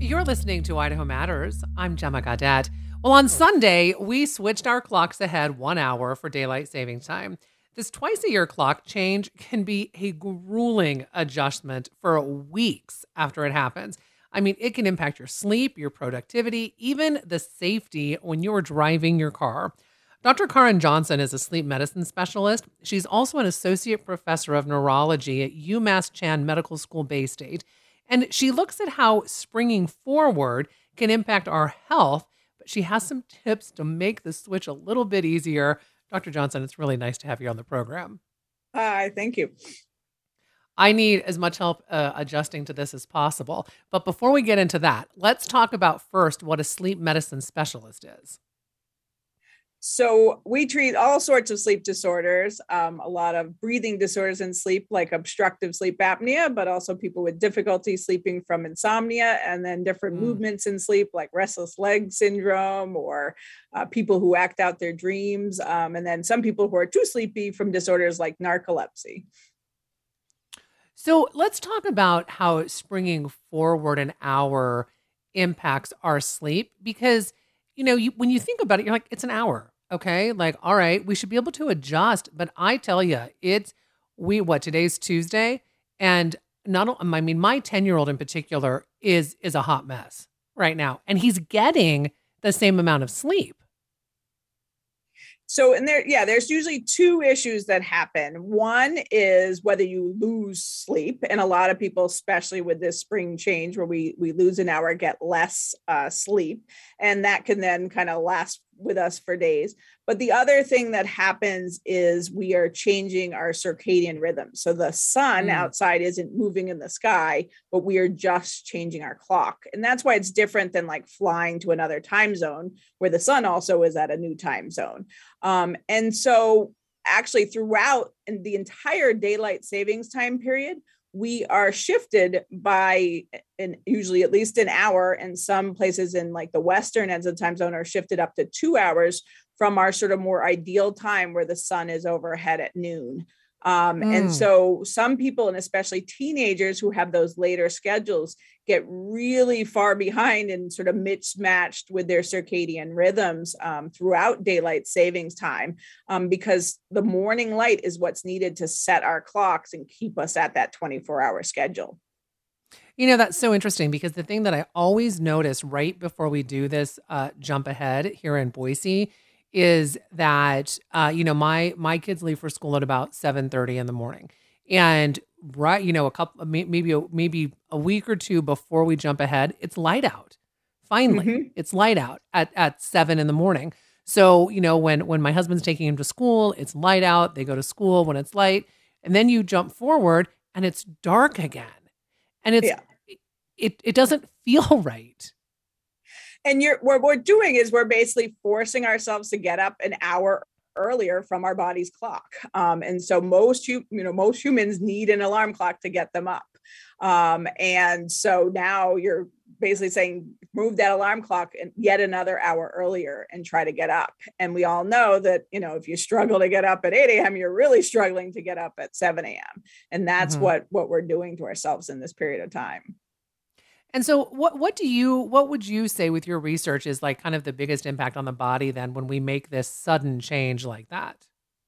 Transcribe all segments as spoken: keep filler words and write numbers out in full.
You're listening to Idaho Matters. I'm Gemma Gadet. Well, on Sunday, we switched our clocks ahead one hour for daylight savings time. This twice a year clock change can be a grueling adjustment for weeks after it happens. I mean, it can impact your sleep, your productivity, even the safety when you're driving your car. Doctor Karen Johnson is a sleep medicine specialist. She's also an associate professor of neurology at UMass Chan Medical School Bay State. And she looks at how springing forward can impact our health, but she has some tips to make the switch a little bit easier. Doctor Johnson, it's really nice to have you on the program. Hi, thank you. I need as much help uh, adjusting to this as possible. But before we get into that, let's talk about first what a sleep medicine specialist is. So we treat all sorts of sleep disorders, um, a lot of breathing disorders in sleep, like obstructive sleep apnea, but also people with difficulty sleeping from insomnia, and then different Mm. movements in sleep, like restless leg syndrome, or uh, people who act out their dreams, um, and then some people who are too sleepy from disorders like narcolepsy. So let's talk about how springing forward an hour impacts our sleep because, you know, you, when you think about it, you're like, it's an hour. Okay. Like, all right, we should be able to adjust. But I tell you, it's we, what, today's Tuesday. And not, o- I mean, my ten year old in particular is, is a hot mess right now. And he's getting the same amount of sleep. So, and there, yeah, there's usually two issues that happen. One is whether you lose sleep, and a lot of people, especially with this spring change, where we we lose an hour, get less uh, sleep, and that can then kind of last with us for days. But the other thing that happens is we are changing our circadian rhythm. So the sun Mm. outside isn't moving in the sky, but we are just changing our clock, and that's why it's different than like flying to another time zone where the sun also is at a new time zone. Um, and so, actually, throughout in the entire daylight savings time period, we are shifted by an usually at least an hour, and some places in like the western ends of the time zone are shifted up to two hours from our sort of more ideal time where the sun is overhead at noon. Um, and Mm. so some people, and especially teenagers who have those later schedules, get really far behind and sort of mismatched with their circadian rhythms um, throughout daylight savings time, um, because the morning light is what's needed to set our clocks and keep us at that twenty-four hour schedule. You know, that's so interesting because the thing that I always notice right before we do this uh, jump ahead here in Boise is that uh, you know my my kids leave for school at about seven thirty in the morning, and right, you know, a couple may- maybe a, maybe a week or two before we jump ahead, it's light out. Finally, Mm-hmm. it's light out at at seven in the morning. So you know when when my husband's taking him to school, it's light out. They go to school when it's light, and then you jump forward and it's dark again. And it's Yeah. it it doesn't feel right. And you're what we're doing is we're basically forcing ourselves to get up an hour earlier from our body's clock. Um, and so most you you know most humans need an alarm clock to get them up. Um, and so now you're basically saying move that alarm clock and yet another hour earlier and try to get up. And we all know that, you know, if you struggle to get up at eight a.m., you're really struggling to get up at seven a.m. And that's Mhm. what what we're doing to ourselves in this period of time. And so what what do you what would you say with your research is like kind of the biggest impact on the body then when we make this sudden change like that?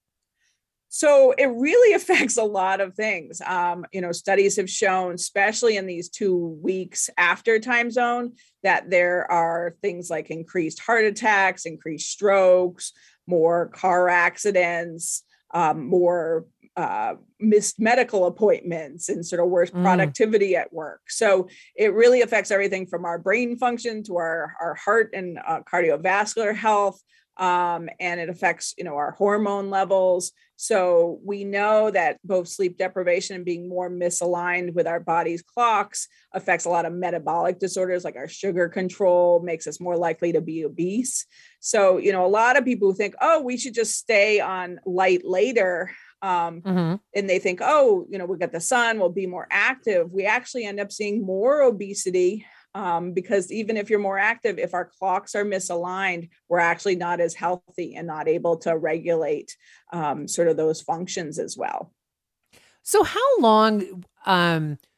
So it really affects a lot of things. Um, you know, studies have shown, especially in these two weeks after time zone, that there are things like increased heart attacks, increased strokes, more car accidents, um, more uh, missed medical appointments, and sort of worse Mm. productivity at work. So it really affects everything from our brain function to our, our heart and uh, cardiovascular health. Um, and it affects, you know, our hormone levels. So we know that both sleep deprivation and being more misaligned with our body's clocks affects a lot of metabolic disorders, like our sugar control makes us more likely to be obese. So, you know, a lot of people who think, oh, we should just stay on light later. Um, Mhm. and they think, oh, you know, we'll get the sun, we'll be more active. We actually end up seeing more obesity, um, because even if you're more active, if our clocks are misaligned, we're actually not as healthy and not able to regulate um, sort of those functions as well. So how long um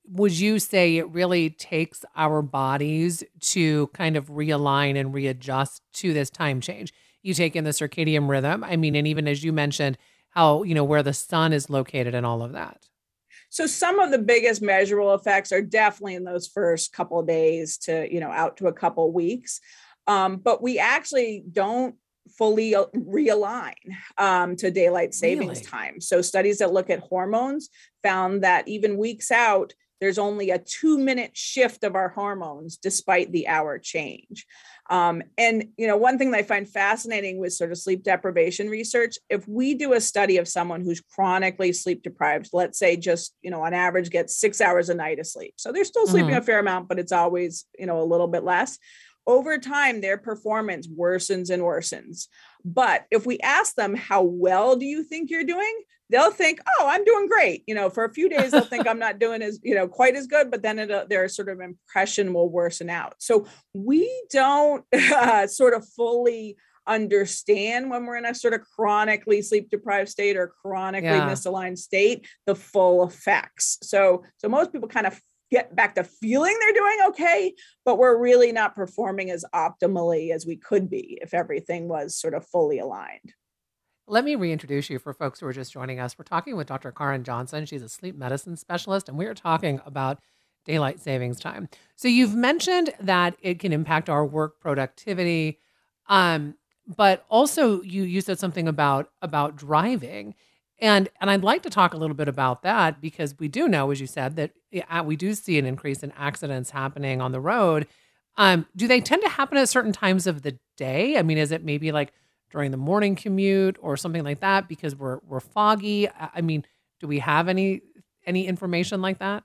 would you say it really takes our bodies to kind of realign and readjust to this time change? You take in the circadian rhythm. I mean, and even as you mentioned, how, you know, where the sun is located and all of that. So some of the biggest measurable effects are definitely in those first couple of days to, you know, out to a couple of weeks. Um, but we actually don't fully realign um, to daylight savings Really? time. So studies that look at hormones found that even weeks out, there's only a two minute shift of our hormones despite the hour change. Um, and, you know, one thing that I find fascinating with sort of sleep deprivation research, if we do a study of someone who's chronically sleep deprived, let's say just, you know, on average gets six hours a night of sleep. So they're still sleeping Hmm. a fair amount, but it's always, you know, a little bit less. Over time, their performance worsens and worsens. But if we ask them, how well do you think you're doing? They'll think, oh, I'm doing great. You know, for a few days, they'll think I'm not doing as, you know, quite as good, but then it, their sort of impression will worsen out. So we don't uh, sort of fully understand when we're in a sort of chronically sleep deprived state or chronically Yeah. misaligned state, the full effects. So, so most people kind of get back to feeling they're doing okay, but we're really not performing as optimally as we could be if everything was sort of fully aligned. Let me reintroduce you for folks who are just joining us. We're talking with Doctor Karen Johnson. She's a sleep medicine specialist, and we are talking about daylight savings time. So you've mentioned that it can impact our work productivity, um, but also you you said something about about driving, and and I'd like to talk a little bit about that because we do know, as you said, that yeah, we do see an increase in accidents happening on the road. Um, do they tend to happen at certain times of the day? I mean, is it maybe like during the morning commute or something like that because we're we're foggy? I I mean, do we have any any information like that?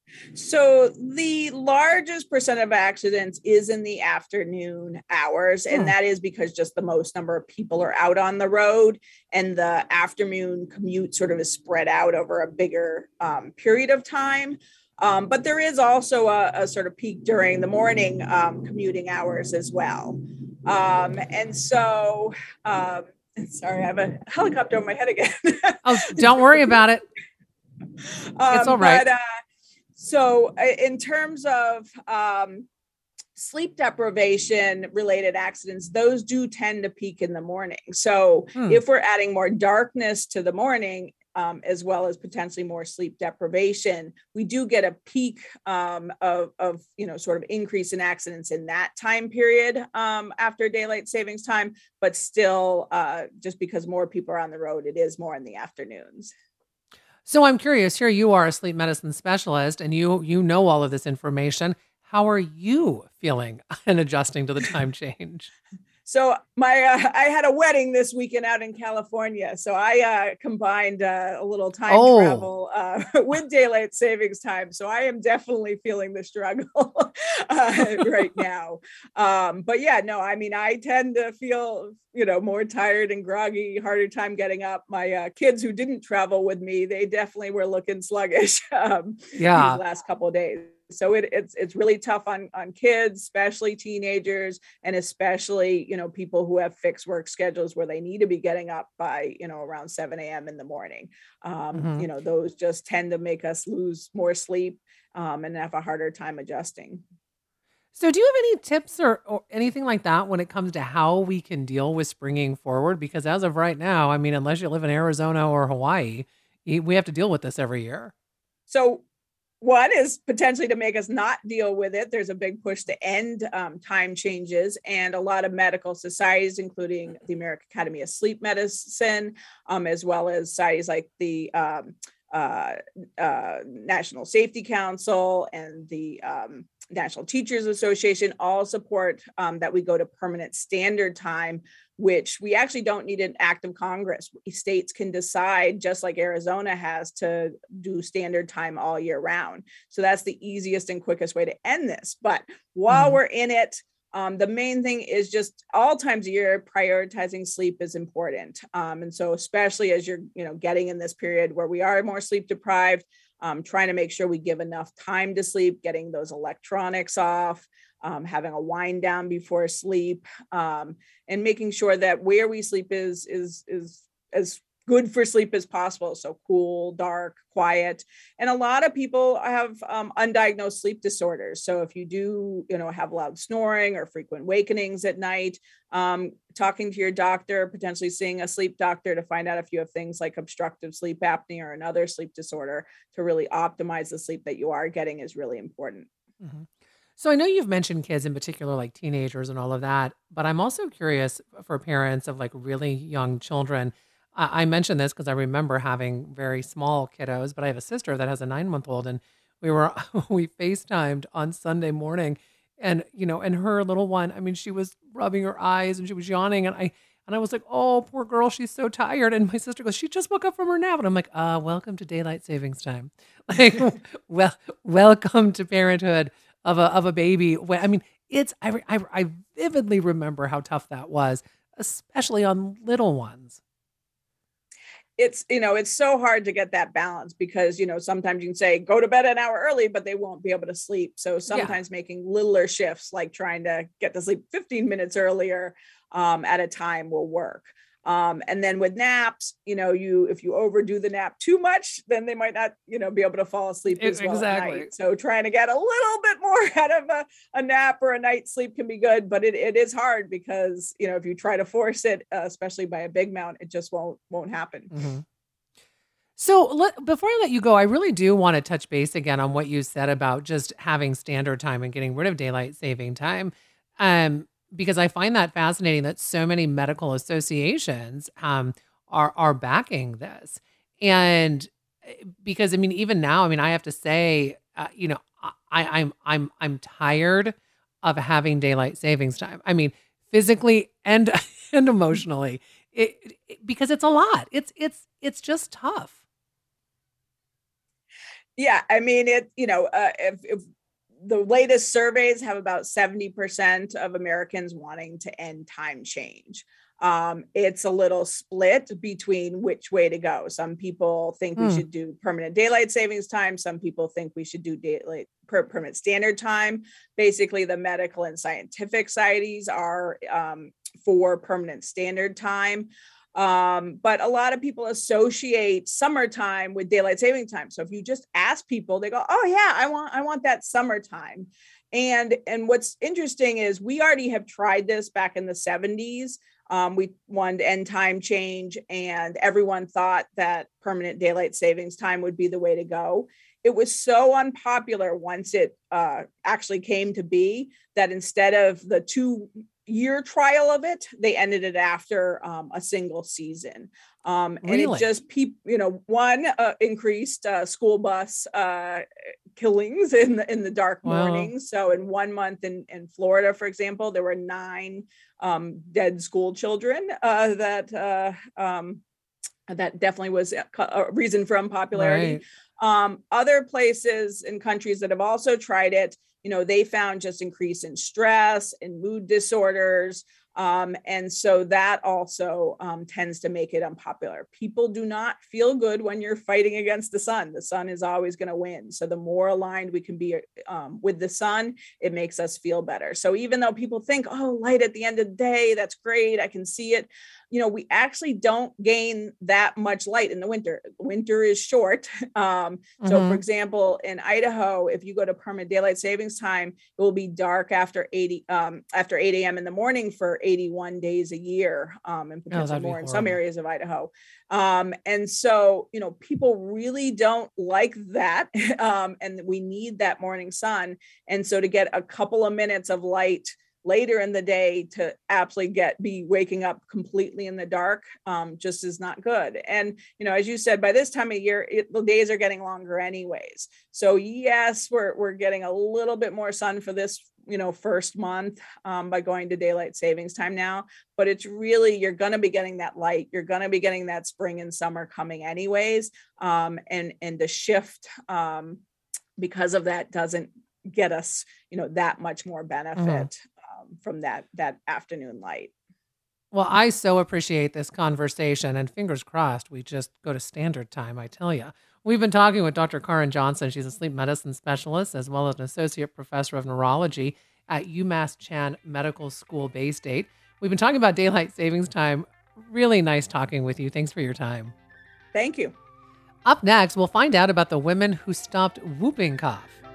So the largest percent of accidents is in the afternoon hours, and Hmm. that is because just the most number of people are out on the road, and the afternoon commute sort of is spread out over a bigger um, period of time. Um, but there is also a, a sort of peak during the morning um, commuting hours as well. Um, and so, um, sorry, I have a helicopter over my head again. Oh, don't worry about it. It's um, all right. but uh, so, uh, in terms of um, sleep deprivation related accidents, those do tend to peak in the morning. So, Hmm. if we're adding more darkness to the morning, um, as well as potentially more sleep deprivation, we do get a peak um, of, of, you know, sort of increase in accidents in that time period um, after daylight savings time. But still, uh, just because more people are on the road, it is more in the afternoons. So I'm curious, here you are a sleep medicine specialist and you you know all of this information. How are you feeling and adjusting to the time change? So my uh, I had a wedding this weekend out in California. So I uh, combined uh, a little time Oh, travel uh, with daylight savings time. So I am definitely feeling the struggle uh, right now. Um, but yeah, no, I mean I tend to feel you know more tired and groggy, harder time getting up. My uh, kids who didn't travel with me, they definitely were looking sluggish um, these yeah. last couple of days. So it, it's it's really tough on on kids, especially teenagers, and especially you know people who have fixed work schedules where they need to be getting up by you know around seven a.m. in the morning. Um, Mhm. you know those just tend to make us lose more sleep um, and have a harder time adjusting. So do you have any tips or, or anything like that when it comes to how we can deal with springing forward? Because as of right now, I mean, unless you live in Arizona or Hawaii, y- we have to deal with this every year. So one is potentially to make us not deal with it. There's a big push to end um, time changes, and a lot of medical societies, including the American Academy of Sleep Medicine, um, as well as societies like the um, uh, uh, National Safety Council and the um, National Teachers Association, all support um, that we go to permanent standard time, which we actually don't need an act of Congress. States can decide, just like Arizona has, to do standard time all year round. So that's the easiest and quickest way to end this. But while Mhm. we're in it, um, the main thing is just all times a year, prioritizing sleep is important. Um, and so especially as you're, you know, getting in this period where we are more sleep deprived, um, trying to make sure we give enough time to sleep, getting those electronics off, um, having a wind down before sleep, um, and making sure that where we sleep is is is as good for sleep as possible. So cool, dark, quiet. And a lot of people have um, undiagnosed sleep disorders. So if you do, you know, have loud snoring or frequent wakenings at night, um, talking to your doctor, potentially seeing a sleep doctor to find out if you have things like obstructive sleep apnea or another sleep disorder to really optimize the sleep that you are getting is really important. Mhm. So I know you've mentioned kids in particular, like teenagers and all of that, but I'm also curious for parents of like really young children. I I mentioned this because I remember having very small kiddos, but I have a sister that has a nine month old, and we were we FaceTimed on Sunday morning, and you know, and her little one, I mean, she was rubbing her eyes and she was yawning, and I and I was like, oh, poor girl, she's so tired. And my sister goes, she just woke up from her nap, and I'm like, uh, welcome to daylight savings time, like, well, welcome to parenthood of a of a baby. When, I mean, it's I, re- I I vividly remember how tough that was, especially on little ones. It's, you know, it's so hard to get that balance because, you know, sometimes you can say go to bed an hour early, but they won't be able to sleep. So Yeah. sometimes making littler shifts, like trying to get to sleep fifteen minutes earlier um, at a time will work. Um, and then with naps, you know, you, if you overdo the nap too much, then they might not, you know, be able to fall asleep E- as well at exactly. night. So trying to get a little bit more out of a, a nap or a night's sleep can be good, but it, it is hard because, you know, if you try to force it, uh, especially by a big amount, it just won't, won't happen. Mhm. So let, before I let you go, I really do want to touch base again on what you said about just having standard time and getting rid of daylight saving time. Um, because I find that fascinating that so many medical associations um, are are backing this. And eh, because I mean, even now, I mean, I have to say, uh, you know, I, I'm I'm I'm tired of having daylight savings time. I mean, physically and and emotionally, it, it because it's a lot. It's it's it's just tough. Yeah, I mean it, you know, uh, if, if the latest surveys have about seventy percent of Americans wanting to end time change. Um, it's a little split between which way to go. Some people think we Hmm. should do permanent daylight savings time. Some people think we should do daylight per permanent standard time. Basically, the medical and scientific societies are um, for permanent standard time. Um, but a lot of people associate summertime with daylight saving time. So if you just ask people, they go, "Oh yeah, I want I want that summertime." And and what's interesting is we already have tried this back in the seventies. Um, we wanted to end time change, and everyone thought that permanent daylight savings time would be the way to go. It was so unpopular once it uh, actually came to be that instead of the two year trial of it, they ended it after um, a single season. Um, and it Really? just, peop, you know, one uh, increased uh, school bus uh, killings in the, in the dark Well, mornings. So in one month in, in Florida, for example, there were nine um, dead school children uh, that uh, um, that definitely was a reason for unpopularity. right. Um, other places and countries that have also tried it, you know, they found just increase in stress and mood disorders. Um, and so that also um, tends to make it unpopular. People do not feel good when you're fighting against the sun. The sun is always going to win. So the more aligned we can be um, with the sun, it makes us feel better. So even though people think, oh, light at the end of the day, that's great, I can see it, you know, we actually don't gain that much light in the winter. Winter is short. Um, so, for Hmm. example, in Idaho, if you go to permanent daylight savings time, it will be dark after eighty um, after eight a m in the morning for eighty-one days a year, um, and Oh, potentially that'd be more in some horrible. areas of Idaho. Um, and so, you know, people really don't like that, um, and we need that morning sun. And so, to get a couple of minutes of light later in the day to absolutely get be waking up completely in the dark um, just is not good. And you know, as you said, by this time of year it, the days are getting longer anyways. So yes, we're we're getting a little bit more sun for this, you know, first month um, by going to daylight savings time now, but it's really, you're going to be getting that light, you're going to be getting that spring and summer coming anyways. Um, and and the shift um, because of that doesn't get us, you know, that much more Hmm. benefit um, from that that afternoon light. Well, I so appreciate this conversation, and fingers crossed we just go to standard time. I tell you, we've been talking with Doctor Karen Johnson. She's a sleep medicine specialist as well as an associate professor of neurology at UMass Chan Medical School Bay State. We've been talking about daylight savings time Really nice talking with you. Thanks for your time. Thank you. Up next, we'll find out about the women who stopped whooping cough.